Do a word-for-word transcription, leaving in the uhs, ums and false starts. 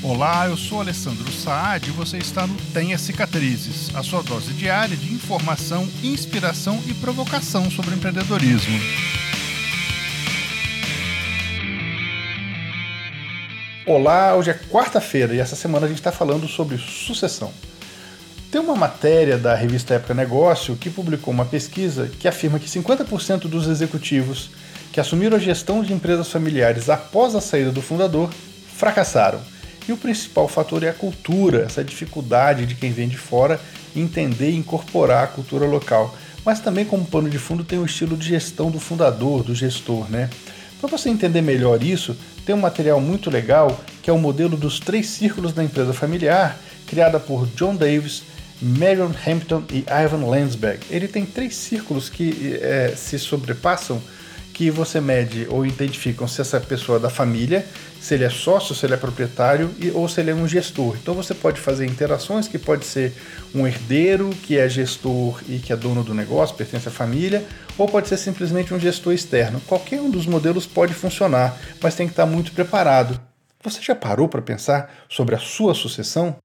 Olá, eu sou Alessandro Saad e você está no Tenha Cicatrizes, a sua dose diária de informação, inspiração e provocação sobre empreendedorismo. Olá, hoje é quarta-feira e essa semana a gente está falando sobre sucessão. Tem uma matéria da revista Época Negócio que publicou uma pesquisa que afirma que cinquenta por cento dos executivos que assumiram a gestão de empresas familiares após a saída do fundador fracassaram. E o principal fator é a cultura, essa dificuldade de quem vem de fora entender e incorporar a cultura local. Mas também como pano de fundo tem o estilo de gestão do fundador, do gestor, né? Para você entender melhor isso, tem um material muito legal que é o modelo dos três círculos da empresa familiar, criada por John Davis, Marion Hampton e Ivan Landsberg. Ele tem três círculos que é, se sobrepassam, que você mede ou identificam se essa pessoa é da família, se ele é sócio, se ele é proprietário e, ou se ele é um gestor. Então você pode fazer interações que pode ser um herdeiro que é gestor e que é dono do negócio, pertence à família, ou pode ser simplesmente um gestor externo. Qualquer um dos modelos pode funcionar, mas tem que estar muito preparado. Você já parou para pensar sobre a sua sucessão?